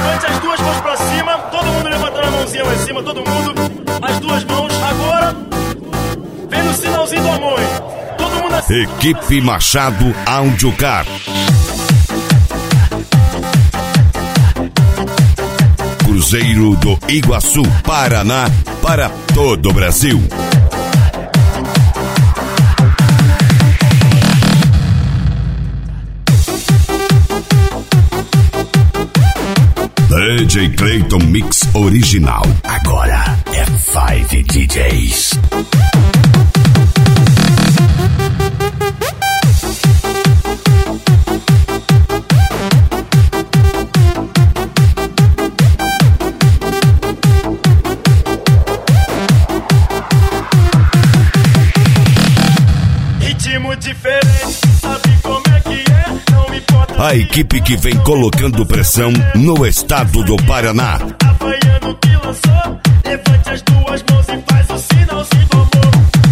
Levante as duas mãos pra cima, todo mundo levantando a mãozinha lá em cima, todo mundo. As duas mãos, agora. Vem no sinalzinho do amor, hein? Todo mundo assim. Equipe Machado Audiocar. Cruzeiro do Iguaçu, Paraná, para todo o Brasil. DJ Clayton Mix Original. Agora é 5 DJs. Ritmo diferente, sabe como é que é? Não me importa. A equipe que vem colocando pressão no estado do Paraná. Havaiano que lançou, levante as duas mãos e faz o sinalzinho do amor.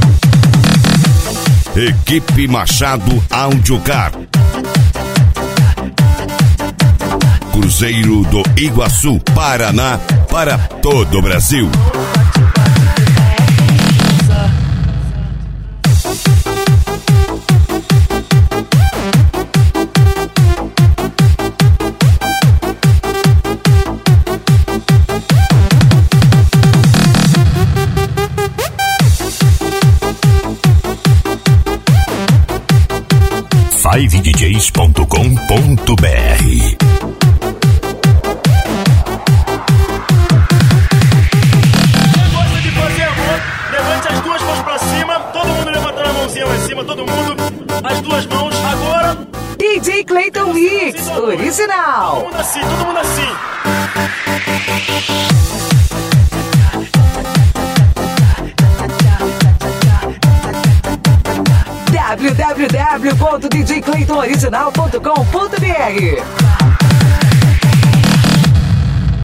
Equipe Machado Audiocar. Cruzeiro do Iguaçu, Paraná, para todo o Brasil. FiveDJs.com.br. Gosta de fazer amor? Levante as duas mãos pra cima, todo mundo levantando a mãozinha lá em cima, todo mundo. As duas mãos, agora. DJ Clayton Mix Original. Todo mundo assim, todo mundo assim. www.djclaytonoriginal.com.br